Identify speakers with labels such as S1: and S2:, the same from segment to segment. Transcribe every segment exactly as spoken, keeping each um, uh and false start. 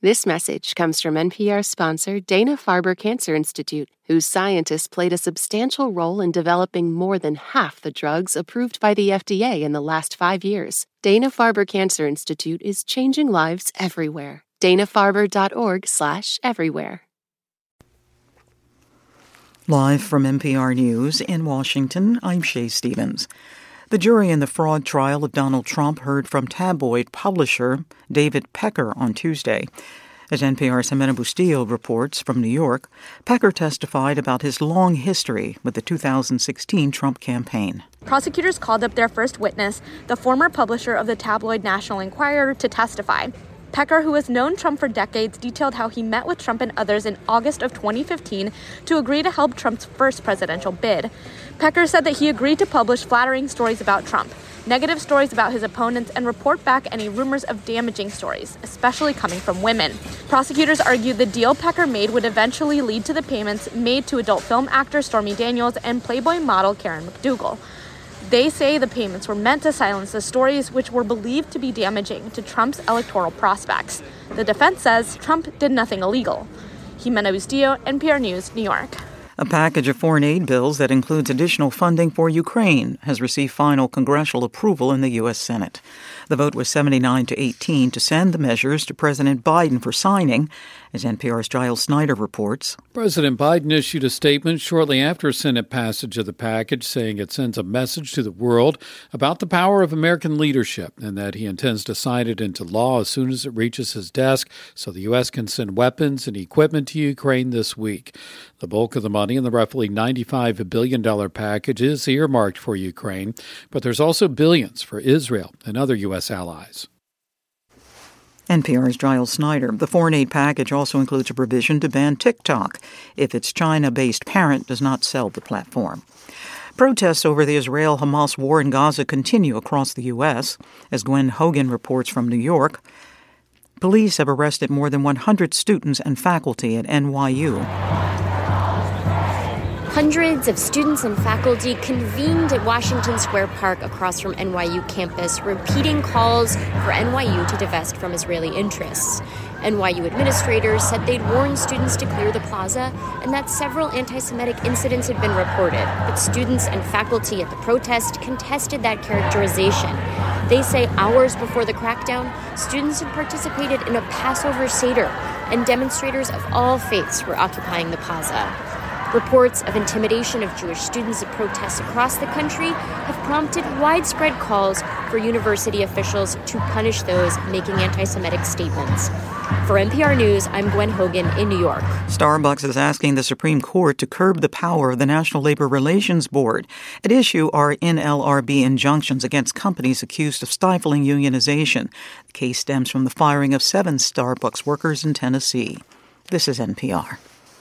S1: This message comes from N P R sponsor Dana-Farber Cancer Institute, whose scientists played a substantial role in developing more than half the drugs approved by the F D A in the last five years. Dana-Farber Cancer Institute is changing lives everywhere. dana farber dot org slash everywhere.
S2: Live from N P R News in Washington, I'm Shay Stevens. The jury in the fraud trial of Donald Trump heard from tabloid publisher David Pecker on Tuesday. As N P R's Jimena Bustillo reports from New York, Pecker testified about his long history with the two thousand sixteen Trump campaign.
S3: Prosecutors called up their first witness, the former publisher of the tabloid National Enquirer, to testify. Pecker, who has known Trump for decades, detailed how he met with Trump and others in August of twenty fifteen to agree to help Trump's first presidential bid. Pecker said that he agreed to publish flattering stories about Trump, negative stories about his opponents, and report back any rumors of damaging stories, especially coming from women. Prosecutors argued the deal Pecker made would eventually lead to the payments made to adult film actor Stormy Daniels and Playboy model Karen McDougal. They say the payments were meant to silence the stories which were believed to be damaging to Trump's electoral prospects. The defense says Trump did nothing illegal. Jimena Bustillo, N P R News, New York.
S2: A package of foreign aid bills that includes additional funding for Ukraine has received final congressional approval in the U S. Senate. The vote was seventy-nine to eighteen to send the measures to President Biden for signing, as N P R's Giles Snyder reports.
S4: President Biden issued a statement shortly after Senate passage of the package, saying it sends a message to the world about the power of American leadership and that he intends to sign it into law as soon as it reaches his desk so the U S can send weapons and equipment to Ukraine this week. The bulk of the money in the roughly ninety-five billion dollars package is earmarked for Ukraine, but there's also billions for Israel and other U S allies.
S2: N P R's Giles Snyder. The foreign aid package also includes a provision to ban TikTok if its China-based parent does not sell the platform. Protests over the Israel-Hamas war in Gaza continue across the U S. As Gwen Hogan reports from New York, police have arrested more than one hundred students and faculty at N Y U.
S5: Hundreds of students and faculty convened at Washington Square Park across from N Y U campus, repeating calls for N Y U to divest from Israeli interests. N Y U administrators said they'd warned students to clear the plaza and that several anti-Semitic incidents had been reported, but students and faculty at the protest contested that characterization. They say hours before the crackdown, students had participated in a Passover Seder, and demonstrators of all faiths were occupying the plaza. Reports of intimidation of Jewish students at protests across the country have prompted widespread calls for university officials to punish those making anti-Semitic statements. For N P R News, I'm Gwen Hogan in New York.
S2: Starbucks is asking the Supreme Court to curb the power of the National Labor Relations Board. At issue are N L R B injunctions against companies accused of stifling unionization. The case stems from the firing of seven Starbucks workers in Tennessee. This is N P R.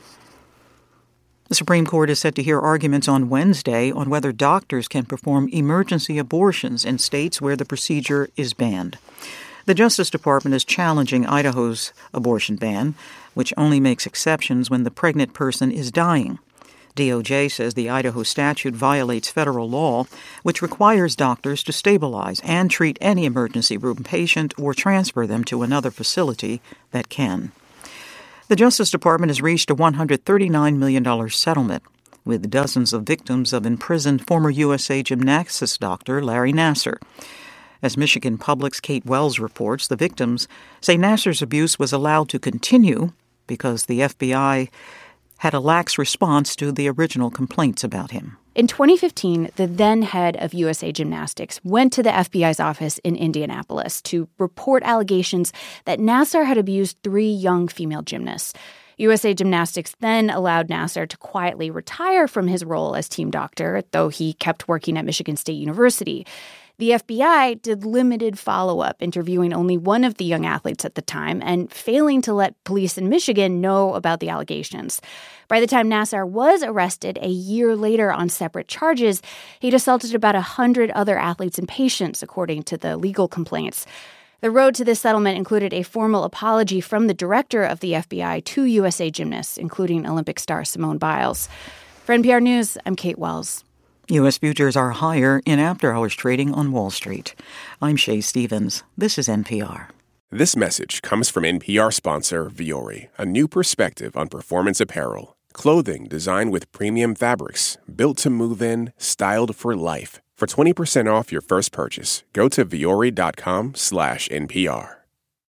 S2: The Supreme Court is set to hear arguments on Wednesday on whether doctors can perform emergency abortions in states where the procedure is banned. The Justice Department is challenging Idaho's abortion ban, which only makes exceptions when the pregnant person is dying. D O J says the Idaho statute violates federal law, which requires doctors to stabilize and treat any emergency room patient or transfer them to another facility that can. The Justice Department has reached a one hundred thirty-nine million dollars settlement with dozens of victims of imprisoned former U S A gymnastics doctor Larry Nassar. As Michigan Public's Kate Wells reports, the victims say Nassar's abuse was allowed to continue because the F B I had a lax response to the original complaints about him.
S6: In twenty fifteen, the then head of U S A Gymnastics went to the F B I's office in Indianapolis to report allegations that Nassar had abused three young female gymnasts. U S A Gymnastics then allowed Nassar to quietly retire from his role as team doctor, though he kept working at Michigan State University. The F B I did limited follow-up, interviewing only one of the young athletes at the time and failing to let police in Michigan know about the allegations. By the time Nassar was arrested a year later on separate charges, he'd assaulted about one hundred other athletes and patients, according to the legal complaints. The road to this settlement included a formal apology from the director of the F B I to U S A gymnasts, including Olympic star Simone Biles. For N P R News, I'm Kate Wells.
S2: U S futures are higher in after-hours trading on Wall Street. I'm Shay Stevens. This is N P R.
S7: This message comes from N P R sponsor Vuori, a new perspective on performance apparel. Clothing designed with premium fabrics, built to move in, styled for life. For twenty percent off your first purchase, go to vuori.com slash NPR.